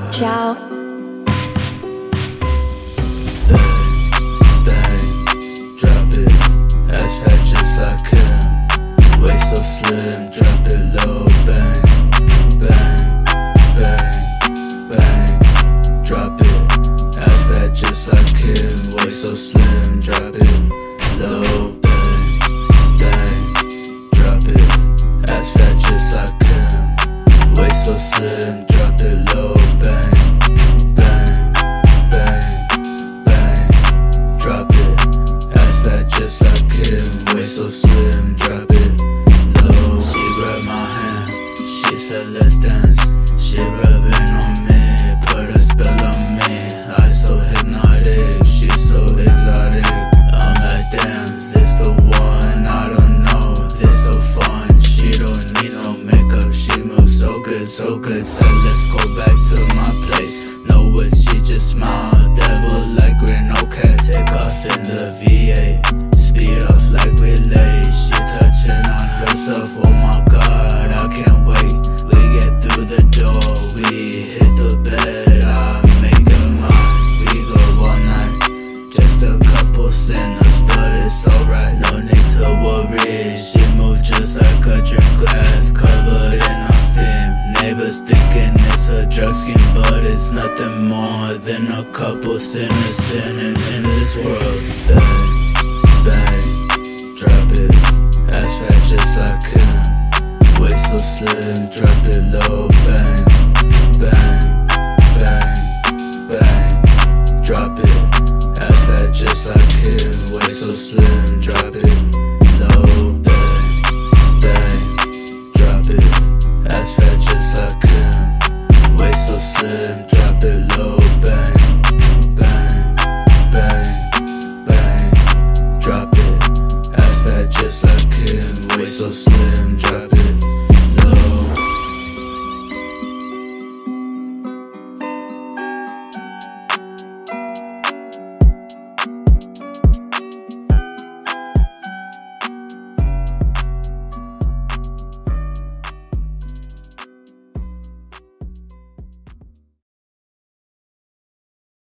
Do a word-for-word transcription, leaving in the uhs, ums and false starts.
Ciao. Bang, bang, drop it as fast as I can. Waist so slim, drop it low. Bang, bang, bang, bang, drop it as fast as I can. Waist so slim, drop it low. Bang, bang, drop it as fast as I can. Waist so slim, drop it low. Bang. Just like Kim, waist so slim, drop it low. She grabbed my hand, she said let's dance. She rubbing on me, put a spell on me. I so hypnotic, she so exotic. I'm like damn, is this the one? I don't know, this so fun. She don't need no makeup, she moves so good, so good. Said let's go back to my place. No words, she just smiled, devil like grin, okay. Take off in the V eight. Speed off like relay, she touching on herself, oh my god, I can't wait. We get through the door, we hit the bed, I make her mine. We go all night, just a couple sinners, but it's alright, no need to worry. She moves just like a drink glass, covered in our steam. Neighbors thinking it's a drug scheme, but it's nothing more than a couple sinners sinning in this world. Bang, bang, drop it as fast as I can. Waist so slim, drop it low. Bang, bang, bang, bang, drop it as fast as I can. Waist so slim, drop it low. Bang, bang, drop it as fast as I can. Waist so slim, drop it low. Bang. Just like him, waist so slim.